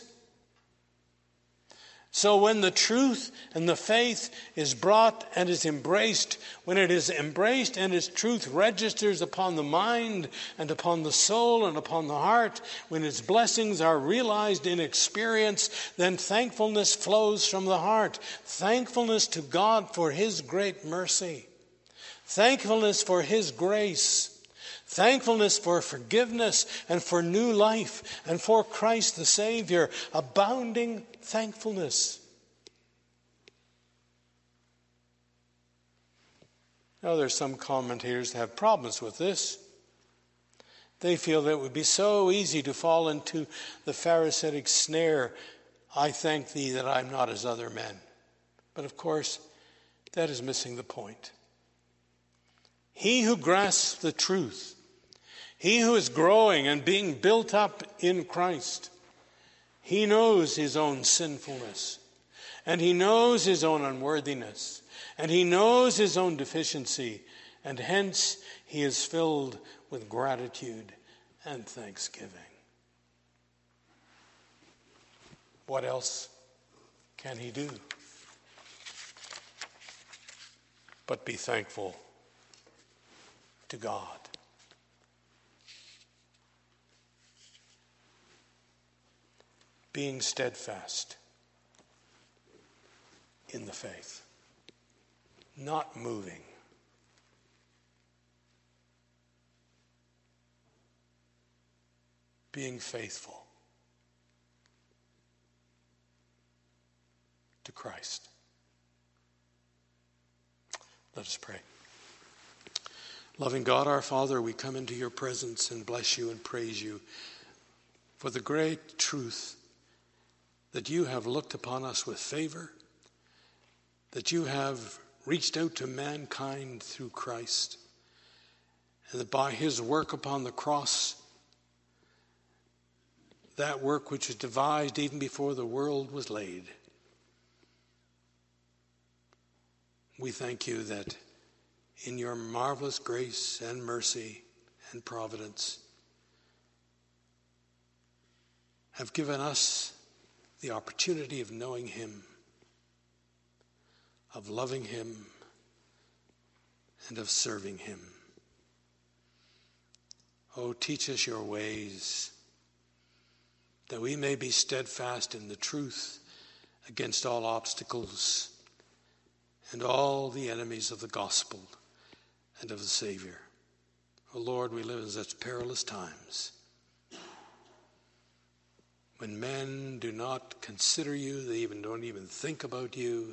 So when the truth and the faith is brought and is embraced, when it is embraced and its truth registers upon the mind and upon the soul and upon the heart, when its blessings are realized in experience, then thankfulness flows from the heart. Thankfulness to God for his great mercy. Thankfulness for his grace. Thankfulness for forgiveness and for new life and for Christ the Savior. Abounding thankfulness. Now, there's some commentators that have problems with this. They feel that it would be so easy to fall into the Pharisaic snare. I thank thee that I'm not as other men. But of course, that is missing the point. He who grasps the truth, he who is growing and being built up in Christ, he knows his own sinfulness, and he knows his own unworthiness, and he knows his own deficiency, and hence he is filled with gratitude and thanksgiving. What else can he do but be thankful to God? Being steadfast in the faith, not moving, being faithful to Christ. Let us pray. Loving God, our Father, we come into your presence and bless you and praise you for the great truth that you have looked upon us with favor, that you have reached out to mankind through Christ, and that by his work upon the cross, that work which was devised even before the world was laid, we thank you that in your marvelous grace and mercy and providence have given us the opportunity of knowing him, of loving him, and of serving him. Oh, teach us your ways, that we may be steadfast in the truth against all obstacles and all the enemies of the gospel and of the Savior. Oh Lord, we live in such perilous times when men do not consider you, they even don't even think about you.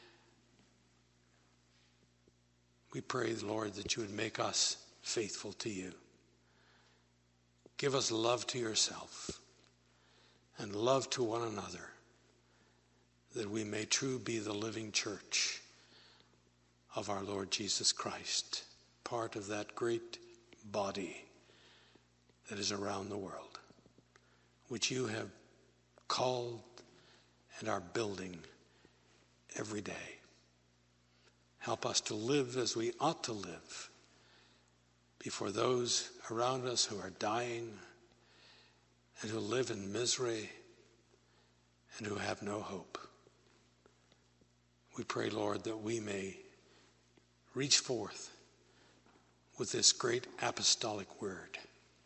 We pray, Lord, that you would make us faithful to you. Give us love to yourself and love to one another, that we may truly be the living church of our Lord Jesus Christ, part of that great body that is around the world, which you have called and are building every day. Help us to live as we ought to live before those around us who are dying and who live in misery and who have no hope. We pray, Lord, that we may reach forth with this great apostolic word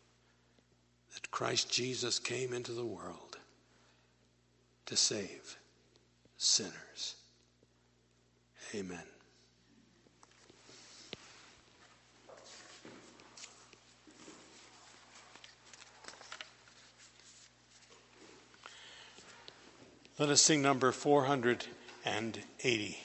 Christ Jesus came into the world to save sinners. Amen. Let us sing number four hundred eighty.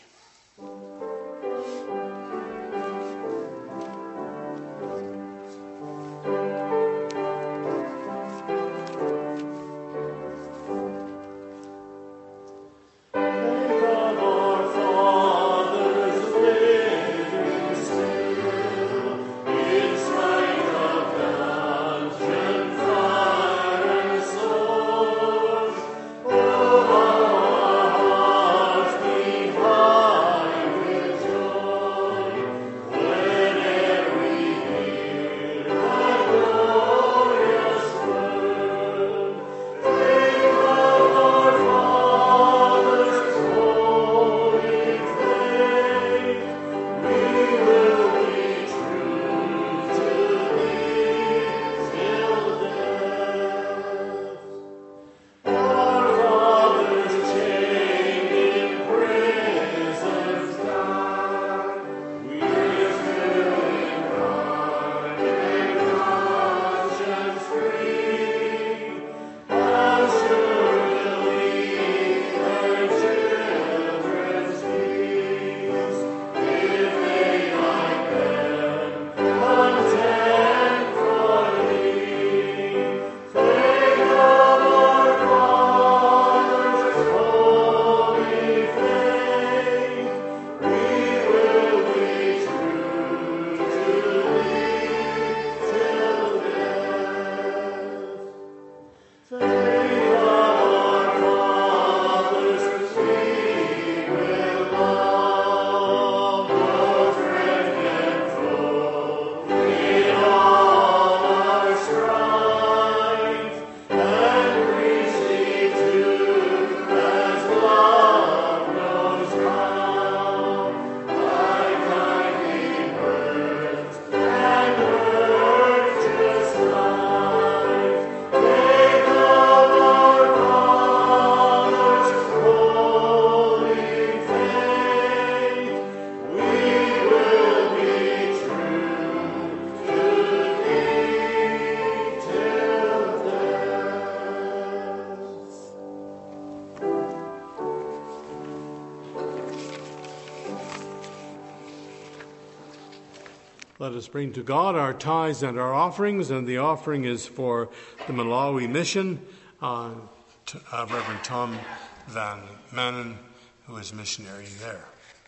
Let us bring to God our tithes and our offerings, and the offering is for the Malawi mission, uh, to, uh, Reverend Tom Van Manen, who is missionary there.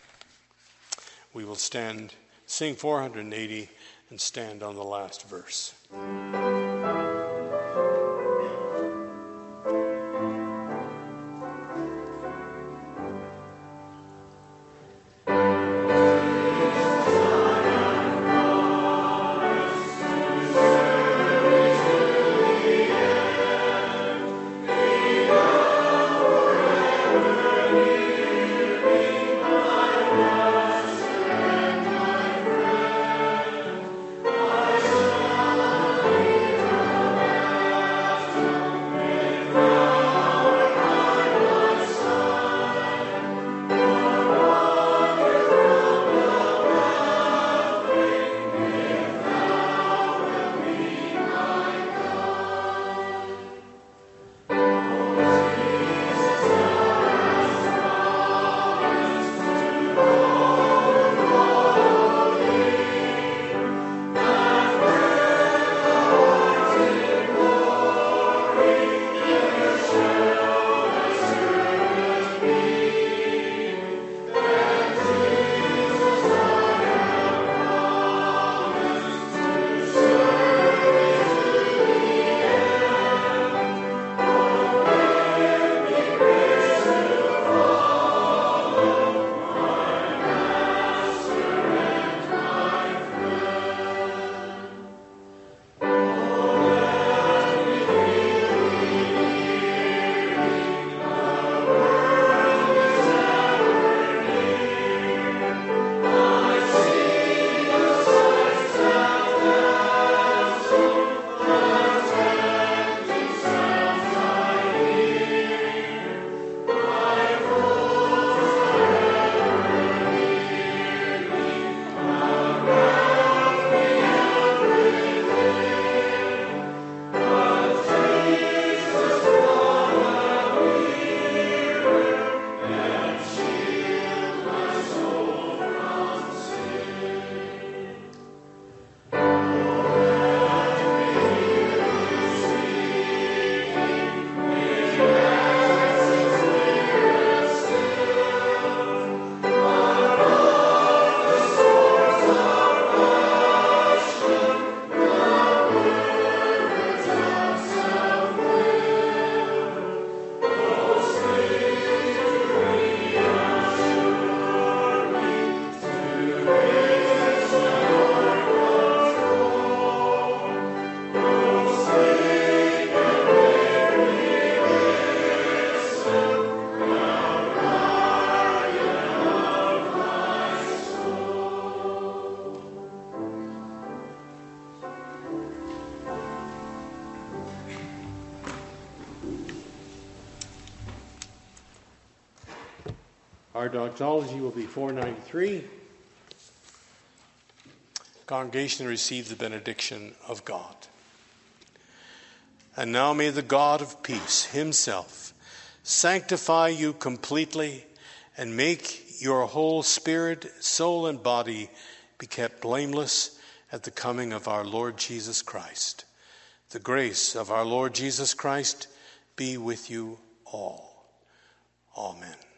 We will stand, sing four hundred eighty, and stand on the last verse.
I
Our doxology will be four ninety-three. Congregation, receive the benediction of God. And now may the God of peace himself sanctify you completely and make your whole spirit, soul, and body be kept blameless at the coming of our Lord Jesus Christ. The grace of our Lord Jesus Christ be with you all. Amen.